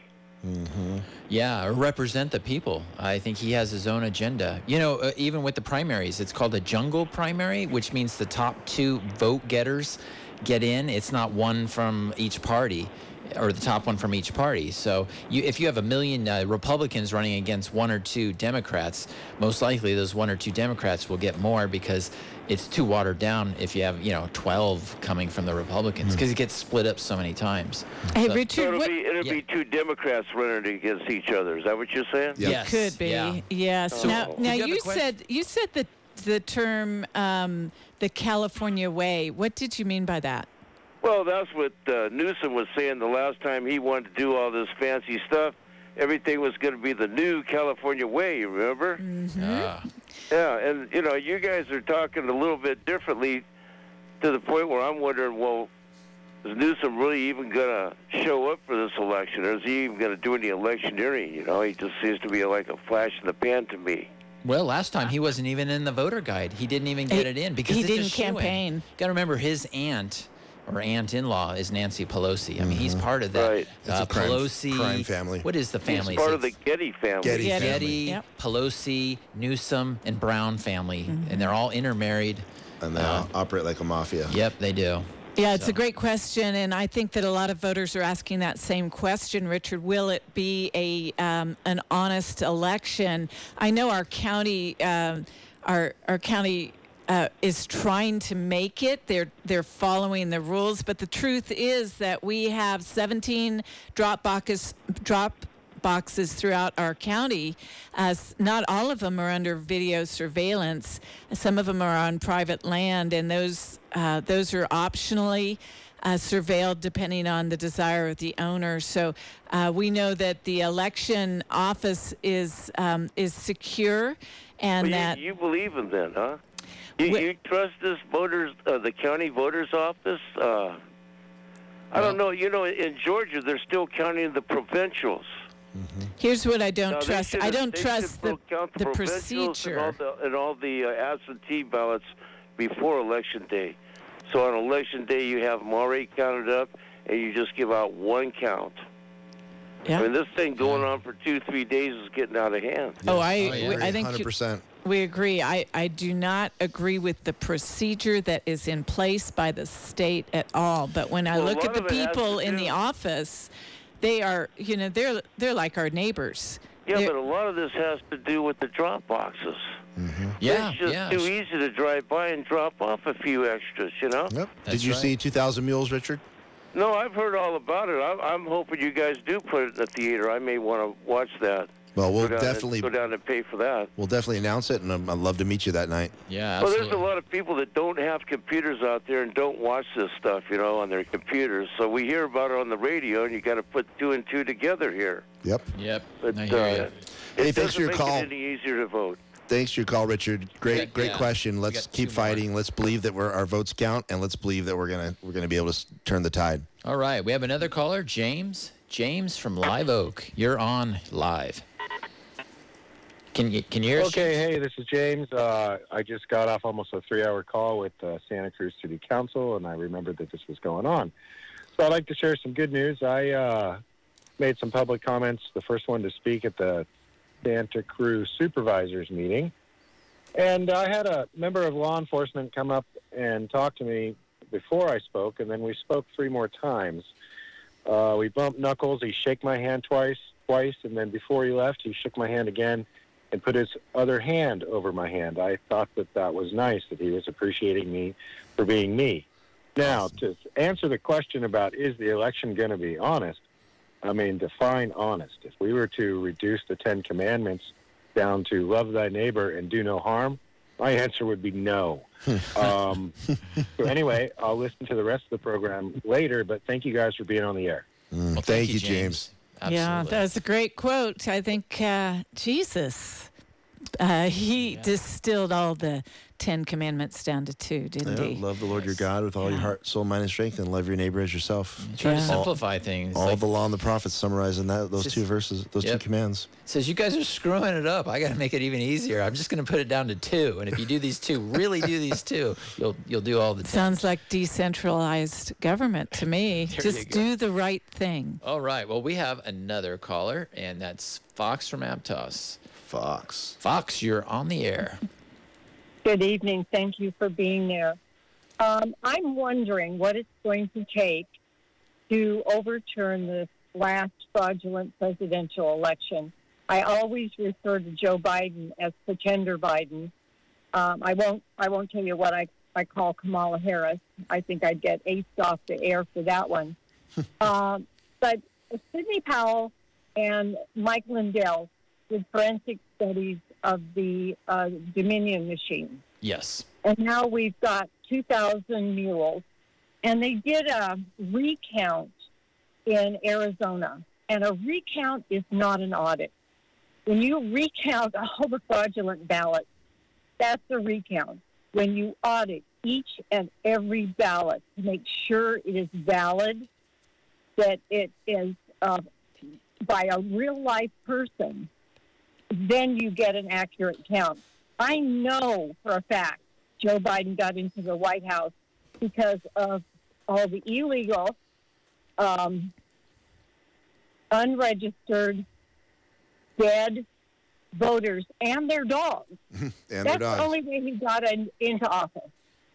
Yeah, or represent the people. I think he has his own agenda. You know, uh, even with the primaries, it's called a jungle primary, which means the top two vote getters get in. It's not one from each party, or the top one from each party. So you, if you have a million uh, Republicans running against one or two Democrats, most likely those one or two Democrats will get more because it's too watered down if you have, you know, twelve coming from the Republicans, because it gets split up so many times. Hey, So- So Richard, it'll what be it'll Yeah. be two Democrats running against each other. Is that what you're saying? Yeah. Yes, could be? yeah. Yes. So- now, Did now you have a you question? said you said the the term um, the California way. What did you mean by that? Well, that's what uh, Newsom was saying the last time he wanted to do all this fancy stuff. Everything was going to be the new California way, you remember? Ah. Yeah, and, you know, you guys are talking a little bit differently to the point where I'm wondering, well, is Newsom really even going to show up for this election, or is he even going to do any electioneering? You know, he just seems to be like a flash in the pan to me. Well, last time he wasn't even in the voter guide. He didn't even get He- it in because he it's a didn't shoo-in. campaign. Got to remember his aunt or aunt-in-law is Nancy Pelosi. I mean, he's part of that. Right. It's a Uh, crime- Pelosi. crime family. What is the family? He's part of the It's Getty family. Getty Yeah, family. Getty, Yep. Pelosi, Newsom, and Brown family, Mm-hmm. and they're all intermarried. And they Uh, operate like a mafia. Yep, they do. Yeah, it's So- a great question, and I think that a lot of voters are asking that same question. Richard, will it be a um, an honest election? I know our county, um, our our county. Uh, is trying to make it. They're they're following the rules, but the truth is that we have seventeen drop boxes drop boxes throughout our county. As not all of them are under video surveillance. Some of them are on private land, and those uh, those are optionally uh, surveilled depending on the desire of the owner. So uh, we know that the election office is um, is secure, and Well, that you, you believe him then, huh? You, Wh- you trust this voters, uh, the county voters office? Uh, I don't know. You know, in Georgia, they're still counting the provincials. here's what I don't Now, they trust. should- I don't they trust should the, still count the provincials and all procedure. the, and all the uh, absentee ballots before election day. So on election day, you have them already counted up, and you just give out one count. Yeah. I mean, this thing going on for two, three days is getting out of hand. Oh, I, Oh, yeah. I think one hundred you- percent. we agree. I, I do not agree with the procedure that is in place by the state at all. But when I Well, a look at lot the of it has people to in do- the office, they are, you know, they're they're like our neighbors. Yeah, They're- but a lot of this has to do with the drop boxes. Yeah, It's just yeah. too easy to drive by and drop off a few extras, you know? Yep. That's Did you right. see two thousand Mules, Richard? No, I've heard all about it. I'm, I'm hoping you guys do put it in the theater. I may want to watch that. Well, we'll Go down definitely and, go down and pay for that. we'll definitely announce it, and um, I'd love to meet you that night. Yeah, Well, absolutely. there's a lot of people that don't have computers out there and don't watch this stuff, you know, on their computers. So we hear about it on the radio, and you got to put two and two together here. Yep. Yep, But I hear uh, ya. it Hey, thanks doesn't for your make call. it any easier to vote. Thanks for your call, Richard. Great, Yeah, great yeah. question. We Let's got keep two more. fighting. Let's believe that we're, our votes count, and let's believe that we're gonna we're gonna be able to s- turn the tide. All right, we have another caller, James. James from Live Oak. You're on live. Can you can you hear us? Okay, James? hey, this is James. Uh, I just got off almost a three-hour call with uh, Santa Cruz City Council, and I remembered that this was going on. So I'd like to share some good news. I uh, made some public comments, the first one to speak at the Santa Cruz Supervisors meeting. And I had a member of law enforcement come up and talk to me before I spoke, and then we spoke three more times. Uh, we bumped knuckles. He shook my hand twice, twice, and then before he left, he shook my hand again and put his other hand over my hand. I thought that that was nice, that he was appreciating me for being me. Now, to answer the question about is the election going to be honest, I mean, define honest. If we were to reduce the Ten Commandments down to love thy neighbor and do no harm, my answer would be no. um, so anyway, I'll listen to the rest of the program later, but thank you guys for being on the air. Mm, Well, thank, you, James. Yeah, Absolutely. that's a great quote. I think uh, Jesus, Uh, he yeah. distilled all the Ten Commandments down to two, didn't yeah, he? Love the Lord your God with all yeah. your heart, soul, mind, and strength, and love your neighbor as yourself. Try yeah. to all, simplify things. All like, the law and the prophets summarized in that those just, two verses, those yep. two commands. It says, you guys are screwing it up. I got to make it even easier. I'm just going to put it down to two. And if you do these two, really do these two, you'll you'll do all the things. Sounds like decentralized government to me. Just do the right thing. All right. Well, we have another caller, and that's Fox from Aptos. Fox. Fox, you're on the air. Good evening. Thank you for being there. Um, I'm wondering what it's going to take to overturn this last fraudulent presidential election. I always refer to Joe Biden as Pretender Biden. Um, I won't. I won't tell you what I, I call Kamala Harris. I think I'd get aced off the air for that one. um, but Sidney Powell and Mike Lindell did forensic studies of the uh, Dominion machine. Yes. And now we've got two thousand mules. And they did a recount in Arizona. And a recount is not an audit. When you recount all the fraudulent ballots, that's a recount. When you audit each and every ballot to make sure it is valid, that it is uh, by a real-life person, then you get an accurate count. I know for a fact Joe Biden got into the White House because of all the illegal, um, unregistered, dead voters and their dogs. and That's their dogs. the only way he got in, into office.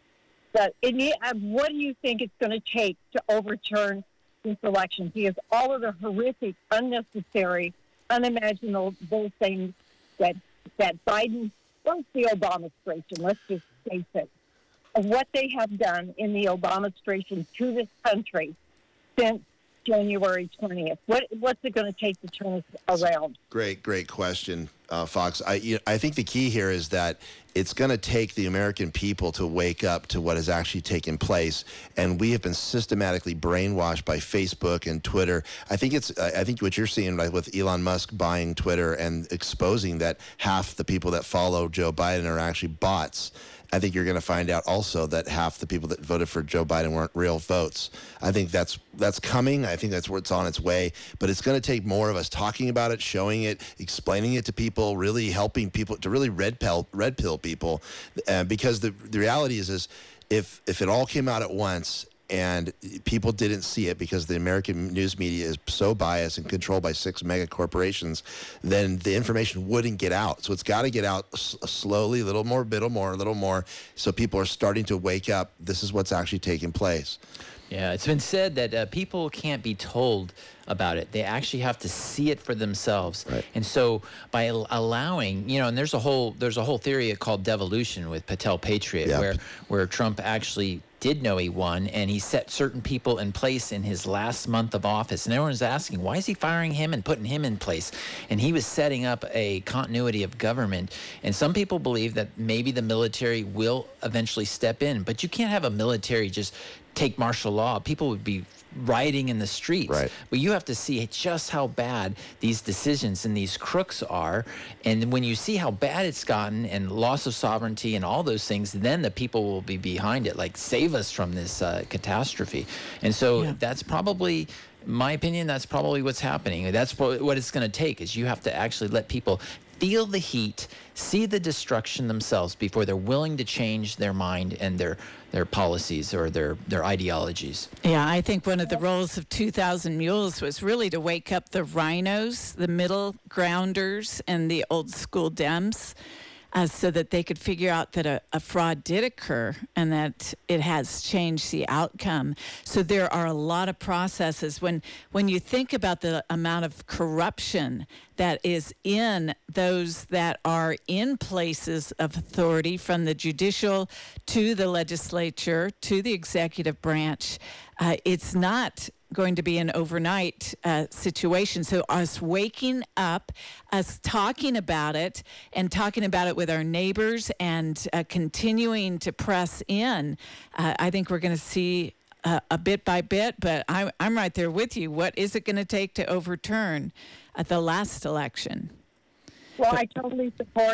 But it need, uh, what do you think it's going to take to overturn this election? Because all of the horrific, unnecessary, unimaginable those things that that Biden, well, the Obama administration, let's just face it, of what they have done in the Obama administration to this country since January twentieth. What what's it going to take to turn us around? Great, great question, uh, Fox. I you know, I think the key here is that it's going to take the American people to wake up to what has actually taken place, and we have been systematically brainwashed by Facebook and Twitter. I think it's I think what you're seeing like with Elon Musk buying Twitter and exposing that half the people that follow Joe Biden are actually bots. I think you're going to find out also that half the people that voted for Joe Biden weren't real votes. I think that's that's coming. I think that's where it's on its way. But it's going to take more of us talking about it, showing it, explaining it to people, really helping people to really red pill red pill people. Uh, because the the reality is is if if it all came out at once and people didn't see it because the American news media is so biased and controlled by six mega corporations, then the information wouldn't get out. So it's got to get out s- slowly, a little more, little more, a little more, so people are starting to wake up. This is what's actually taking place. Yeah, it's been said that uh, people can't be told about it. They actually have to see it for themselves. Right. And so by al- allowing, you know, and there's a whole there's a whole theory called devolution with Patel Patriot, Yep. where where Trump actually did know he won, and he set certain people in place in his last month of office. And everyone's asking, why is he firing him and putting him in place? And he was setting up a continuity of government. And some people believe that maybe the military will eventually step in, but you can't have a military just take martial law. People would be rioting in the streets. Right. But you have to see just how bad these decisions and these crooks are. And when you see how bad it's gotten and loss of sovereignty and all those things, then the people will be behind it, like save us from this uh, catastrophe. And so Yeah. that's probably, my opinion, that's probably what's happening. That's what what it's going to take, is you have to actually let people feel the heat, see the destruction themselves before they're willing to change their mind and their their policies or their, their ideologies. Yeah, I think one of the roles of two thousand Mules was really to wake up the rhinos, the middle grounders, and the old school Dems, uh, so that they could figure out that a, a fraud did occur and that it has changed the outcome. So there are a lot of processes. When when you think about the amount of corruption that is in those that are in places of authority, from the judicial to the legislature to the executive branch, uh, it's not going to be an overnight uh, situation. So us waking up, us talking about it and talking about it with our neighbors and uh, continuing to press in, uh, I think we're going to see uh, a bit by bit, but I'm, I'm right there with you. What is it going to take to overturn uh, the last election? Well, I totally support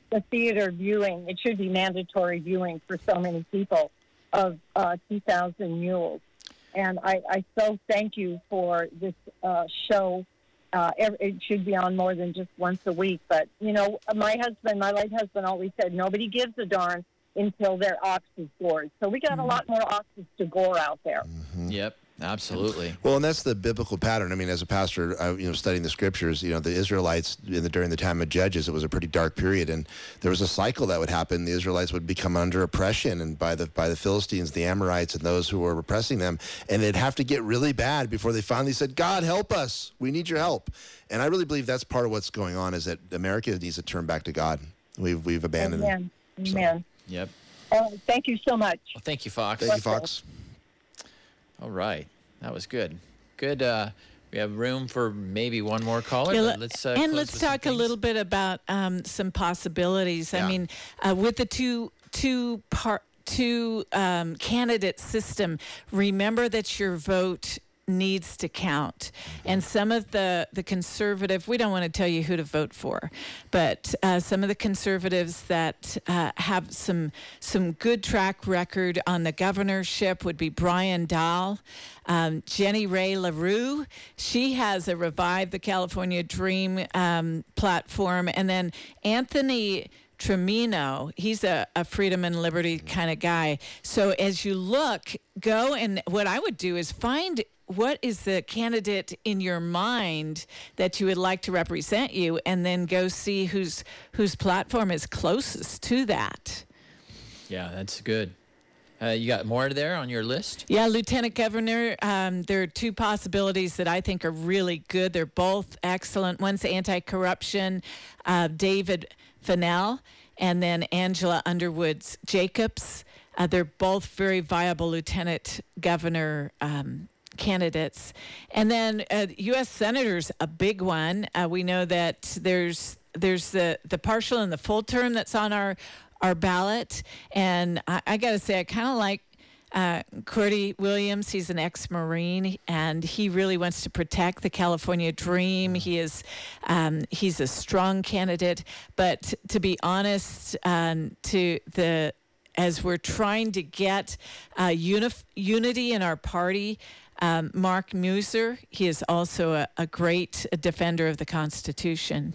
the theater viewing. It should be mandatory viewing for so many people of uh, two thousand Mules. And I, I so thank you for this uh, show. Uh, it should be on more than just once a week. But, you know, my husband, my late husband always said, nobody gives a darn until their ox is gored. So we got mm-hmm. a lot more oxes to gore out there. Mm-hmm. Yep. Absolutely. Well, and that's the biblical pattern. I mean, as a pastor, I, you know, studying the scriptures, you know, the Israelites in the, during the time of Judges, it was a pretty dark period, and there was a cycle that would happen. The Israelites would become under oppression, and by the by the Philistines, the Amorites, and those who were repressing them, and they'd have to get really bad before they finally said, "God, help us! We need your help." And I really believe that's part of what's going on, is that America needs to turn back to God. We've we've abandoned Amen. Him. Amen. So. Yep. Uh, thank you so much. Well, thank you, Fox. Thank you, Fox. All right. That was good. Good. Uh, we have room for maybe one more caller. Yeah, but let's uh, and close let's with some talk a things. little bit about um, some possibilities. Yeah. I mean, uh, with the two two part two um, candidate system, remember that your vote needs to count. And some of the, the conservative, we don't want to tell you who to vote for, but uh, some of the conservatives that uh, have some some good track record on the governorship would be Brian Dahl, um, Jenny Ray LaRue. She has a Revive the California Dream um, platform. And then Anthony Trimino, he's a, a freedom and liberty kind of guy. So as you look, go and what I would do is find what is the candidate in your mind that you would like to represent you, and then go see whose whose platform is closest to that. Yeah, that's good. Uh, you got more there on your list? Yeah, Lieutenant Governor, um, there are two possibilities that I think are really good. They're both excellent. One's anti-corruption, uh, David Fennell, and then Angela Underwood Jacobs. Uh, they're both very viable Lieutenant Governor um candidates. And then uh, U S senators, a big one. Uh, we know that there's there's the, the partial and the full term that's on our our ballot. And I, I got to say, I kind of like uh, Cordy Williams. He's an ex-Marine, and he really wants to protect the California dream. He is um, he's a strong candidate. But to be honest, um, to the as we're trying to get uh, unif- unity in our party, Um, Mark Muser, he is also a, a great defender of the Constitution.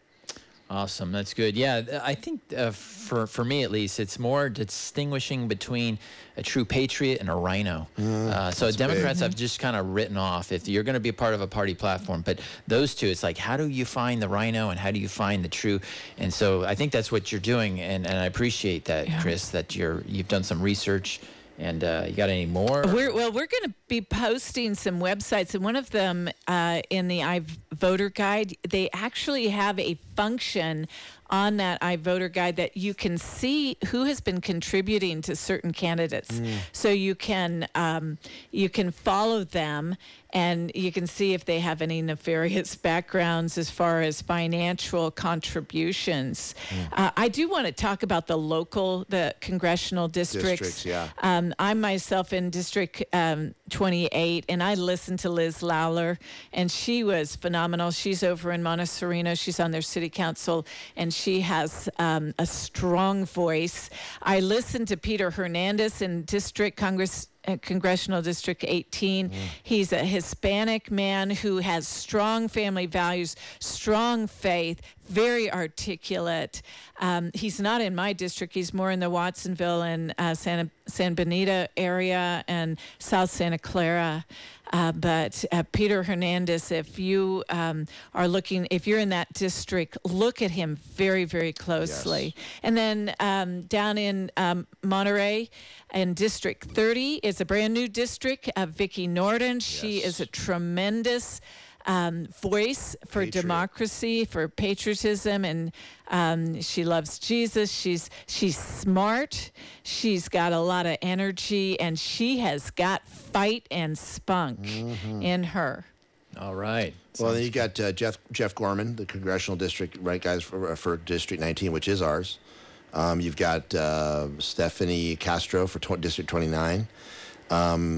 Awesome. That's good. Yeah, th- I think uh, for for me at least, it's more distinguishing between a true patriot and a rhino. Mm, uh, so that's Democrats big. have just kind of written off if you're going to be a part of a party platform. But those two, it's like, how do you find the rhino and how do you find the true? And so I think that's what you're doing, and, and I appreciate that, Yeah. Chris, that you're you've done some research. And uh, you got any more? We're, well, we're going to be posting some websites, and one of them uh, in the iVoter Guide, they actually have a function on that iVoter Guide that you can see who has been contributing to certain candidates. Mm. So you can um, you can follow them, and you can see if they have any nefarious backgrounds as far as financial contributions. Mm. Uh, I do want to talk about the local, the congressional districts. Districts, yeah. Um, I'm myself in District um, twenty-eight, and I listened to Liz Lawler, and she was phenomenal. She's over in Montecito. She's on their city council, and she has um, a strong voice. I listened to Peter Hernandez in District Congress. Uh, Congressional District eighteen. Mm. He's a Hispanic man who has strong family values, strong faith, very articulate. Um, he's not in my district. He's more in the Watsonville and uh, Santa, San Benito area and South Santa Clara. Uh, but uh, Peter Hernandez, if you um, are looking, if you're in that district, look at him very, very closely. Yes. And then um, down in um, Monterey, in District thirty, is a brand new district of Vicki Norton. Yes. She is a tremendous um, voice for Patriot. democracy, for patriotism, and um, she loves Jesus. She's she's smart. She's got a lot of energy, and she has got fight and spunk mm-hmm. in her. All right. Well, then you got uh, Jeff Jeff Gorman, the congressional district, right, guys, for, for District nineteen, which is ours. Um, you've got uh, Stephanie Castro for tw- District twenty-nine. Um,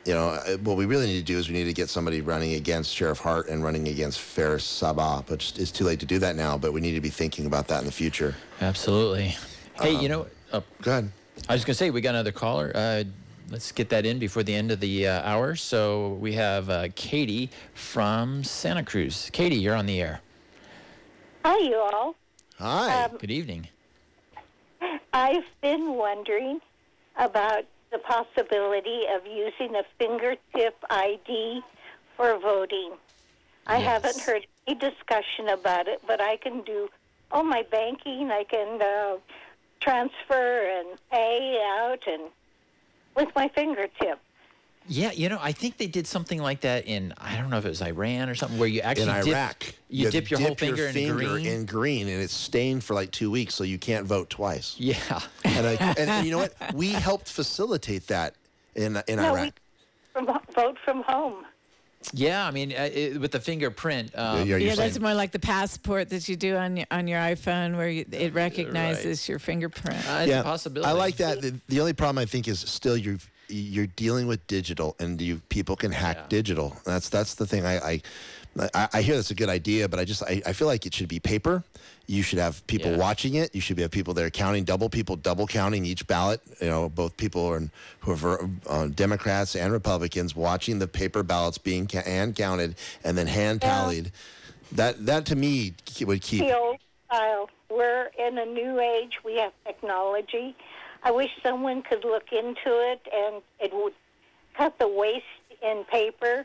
you know, uh, what we really need to do is we need to get somebody running against Sheriff Hart and running against Faris Sabah, but it's too late to do that now, but we need to be thinking about that in the future. Absolutely. Hey, Um, you know, uh, Go ahead. I was going to say, we got another caller. Uh, let's get that in before the end of the uh, hour. So we have uh, Katie from Santa Cruz. Katie, you're on the air. Hi, you all. Hi. Um, Good evening. I've been wondering about the possibility of using a fingertip I D for voting. I Yes. haven't heard any discussion about it, but I can do all my banking. I can uh, transfer and pay out and with my fingertip. Yeah, you know, I think they did something like that in, I don't know if it was Iran or something, where you actually in dip, Iraq, you, have dip to your whole dip finger, your in finger green. in green, and it's stained for like two weeks, so you can't vote twice. Yeah. And, I, and, and you know what? We helped facilitate that in in No, Iraq. we from, vote from home. Yeah, I mean, uh, it, with the fingerprint. Um, Yeah, you're Yeah, saying- that's more like the passport that you do on your, on your iPhone where you, it recognizes your fingerprint. uh, it's a possibility. I like that. The, the only problem I think is still you're you're dealing with digital, and you people can hack Yeah. digital. That's that's the thing. I, I I I hear that's a good idea, but I just I, I feel like it should be paper. You should have people Yeah. watching it. You should have people there counting, double people double counting each ballot. You know, both people are who are uh, Democrats and Republicans watching the paper ballots being ca- hand counted and then hand tallied. That that to me would keep. The old style. We're in a new age. We have technology. I wish someone could look into it and it would cut the waste in paper.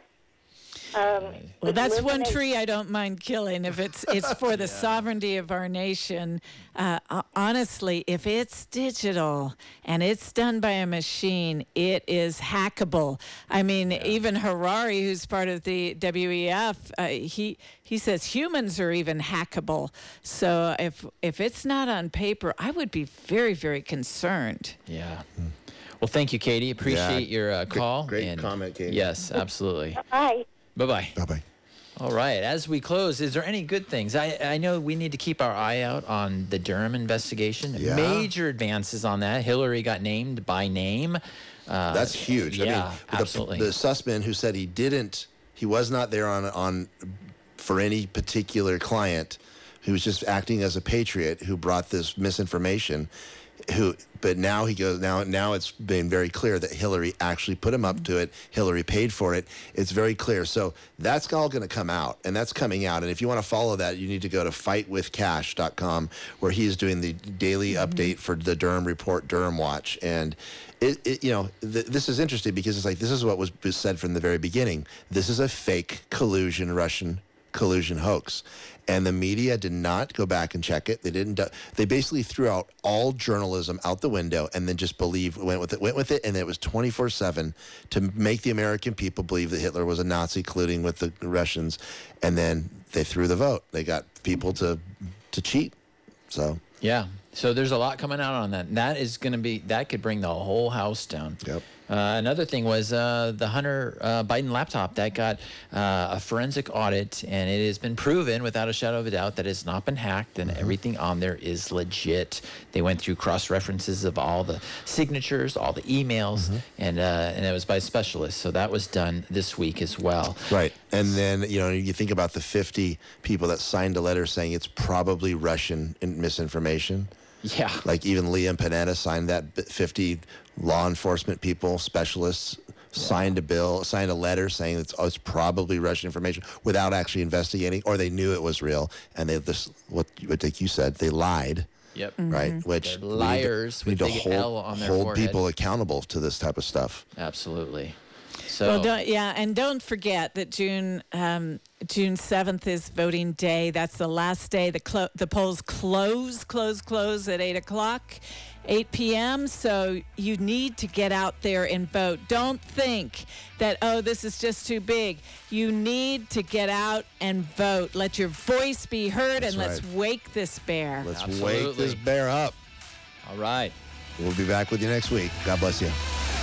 Um, Well, that's one eliminate- tree I don't mind killing if it's it's for the sovereignty of our nation. Uh, ho- honestly, if it's digital and it's done by a machine, it is hackable. I mean, even Harari, who's part of the W E F, uh, he he says humans are even hackable. So if if it's not on paper, I would be very very concerned. Yeah. Well, thank you, Katie. Appreciate Yeah, your uh, great- call. great and comment, Katie. Yes, absolutely. Hi. Bye-bye. Bye bye. All right. As we close, is there any good things? I, I know we need to keep our eye out on the Durham investigation. Yeah. Major advances on that. Hillary got named by name. Uh, That's huge. Yeah, I mean, the, absolutely. The Sussman who said he didn't, he was not there on on for any particular client, who was just acting as a patriot who brought this misinformation. Who, but now he goes now. Now it's been very clear that Hillary actually put him up to it. Hillary paid for it. It's very clear. So that's all going to come out, and that's coming out. And if you want to follow that, you need to go to fight with cash dot com, where he's doing the daily update for the Durham Report, Durham Watch, and it, it you know, th- this is interesting because it's like this is what was was said from the very beginning. This is a fake collusion, Russian collusion hoax. And the media did not go back and check it. They didn't. Do, they basically threw out all journalism out the window and then just believed, went with it, went with it, and it was twenty-four seven to make the American people believe that Hitler was a Nazi colluding with the Russians, and then they threw the vote. They got people to to cheat. So Yeah. So there's a lot coming out on that. And that is going to be, that could bring the whole house down. Yep. Uh, another thing was uh, the Hunter uh, Biden laptop that got uh, a forensic audit, and it has been proven without a shadow of a doubt that it's not been hacked, and everything on there is legit. They went through cross references of all the signatures, all the emails, and uh, and it was by specialists. So that was done this week as well. right, and then you know you think about the fifty people that signed a letter saying it's probably Russian in- misinformation. Yeah. Like even Liam Panetta signed that. b- fifty law enforcement people, specialists, signed a bill, signed a letter saying it's, oh, it's probably Russian information without actually investigating, or they knew it was real, and they just what what like you said, they lied, Yep. right? Which They're we need to- liars we need with to big hold, L on their hold forehead. people accountable to this type of stuff. Absolutely. So Well, don't, yeah, and don't forget that June um, June seventh is voting day. That's the last day. The clo- the polls close, close, close at eight o'clock, eight p.m. So you need to get out there and vote. Don't think that, oh, this is just too big. You need to get out and vote. Let your voice be heard, That's and let's right. wake this bear. Let's Absolutely. wake this bear up. all right. We'll be back with you next week. God bless you.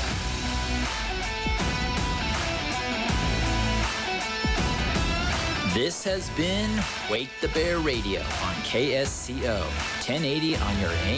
This has been Wake the Bear Radio on K S C O ten eighty on your A M.